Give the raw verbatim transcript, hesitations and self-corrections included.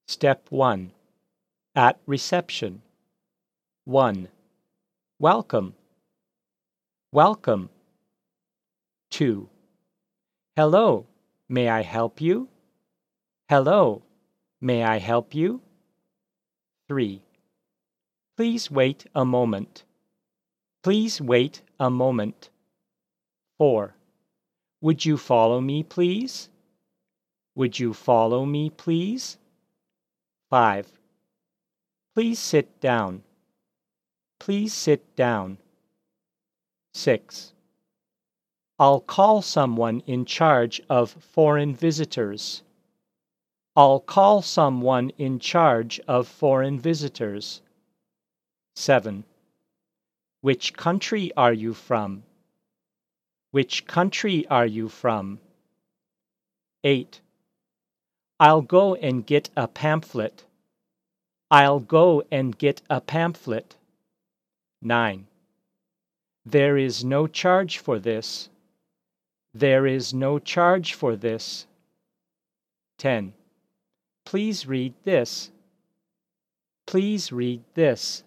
Step one. At reception. one. Welcome. Welcome. two. Hello, may I help you? Hello, may I help you? three. Please wait a moment. Please wait a moment. four. Would you follow me, please? Would you follow me, please? five. Please sit down. Please sit down. six. I'll call someone in charge of foreign visitors. I'll call someone in charge of foreign visitors. seven. Which country are you from? Which country are you from? eight. I'll go and get a pamphlet. I'll go and get a pamphlet. nine. There is no charge for this. There is no charge for this. ten. Please read this. Please read this.